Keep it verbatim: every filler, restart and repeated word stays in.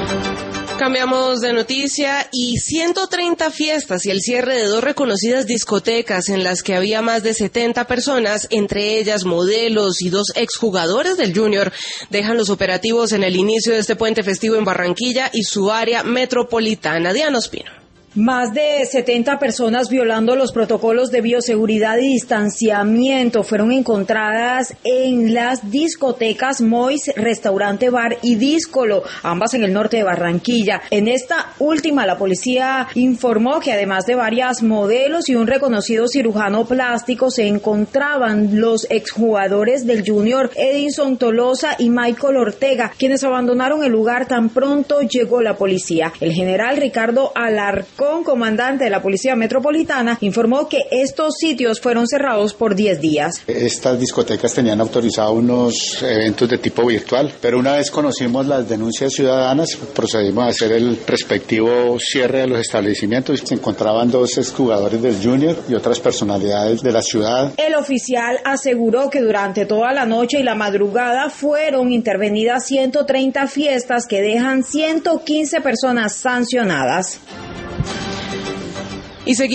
Cambiamos de noticia y ciento treinta fiestas y el cierre de dos reconocidas discotecas en las que había más de setenta personas, entre ellas modelos y dos exjugadores del Junior, dejan los operativos en el inicio de este puente festivo en Barranquilla y su área metropolitana. Diana Ospino. Más de setenta personas violando los protocolos de bioseguridad y distanciamiento fueron encontradas en las discotecas Mois, Restaurante Bar y Díscolo, ambas en el norte de Barranquilla. En esta última, la policía informó que además de varias modelos y un reconocido cirujano plástico, se encontraban los exjugadores del Junior, Edinson Tolosa y Michael Ortega, quienes abandonaron el lugar tan pronto llegó la policía. El general Ricardo Alarcón, comandante de la Policía Metropolitana, informó que estos sitios fueron cerrados por diez días. Estas discotecas tenían autorizados unos eventos de tipo virtual, pero una vez conocimos las denuncias ciudadanas, procedimos a hacer el respectivo cierre de los establecimientos. Se encontraban dos exjugadores del Junior y otras personalidades de la ciudad. El oficial aseguró que durante toda la noche y la madrugada fueron intervenidas ciento treinta fiestas que dejan ciento quince personas sancionadas. Y seguimos